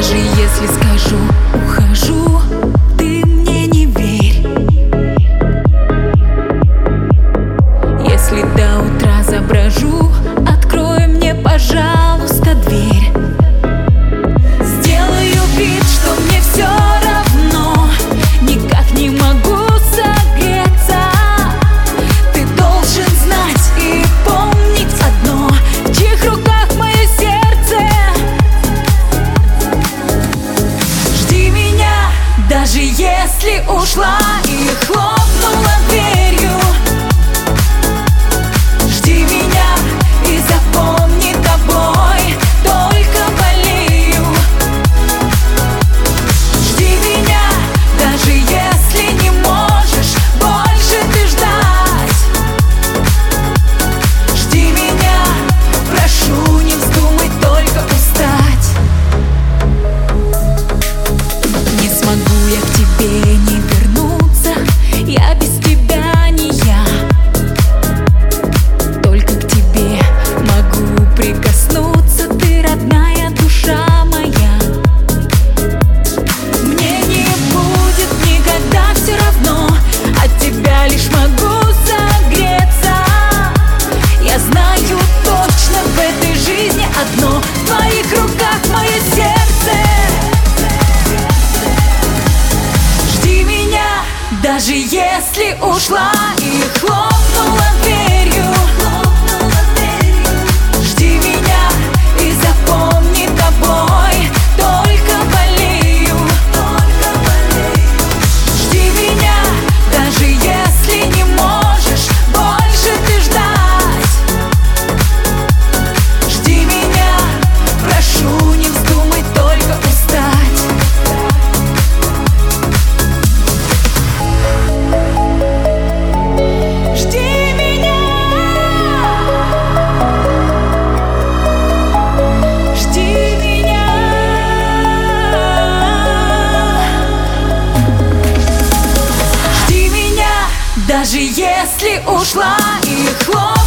Даже если скажу ухожу, ты мне не верь. Если до утра заброжу, открой мне, пожалуйста, дверь. Сделаю вид, что мне все равно, никак не могу согреться. Ты должен знать и помнить одно: в чьих руках мое сердце. Жди меня, даже если ушла и хлопнула дверью. Жди меня и запомни, тобой только болею. Жди меня, даже если не можешь больше ты ждать. Жди меня, прошу, не вздумай только устать. Не смогу я к тебе не вернуться, я без тебя не я. Только к тебе могу прикоснуться, ты родная душа моя. Мне не будет никогда все равно, от тебя лишь могу согреться. Я знаю точно, в этой жизни одно: в твоих руках мое сердце. Жди меня, даже если ушла и хлопнула дверью. Жди меня и запомни, тобой только болею. Жди меня, даже если не можешь больше ты ждать. Жди меня, прошу, не вздумай только устать. Жди меня, жди меня. Жди меня, даже если ушла и хлопнула.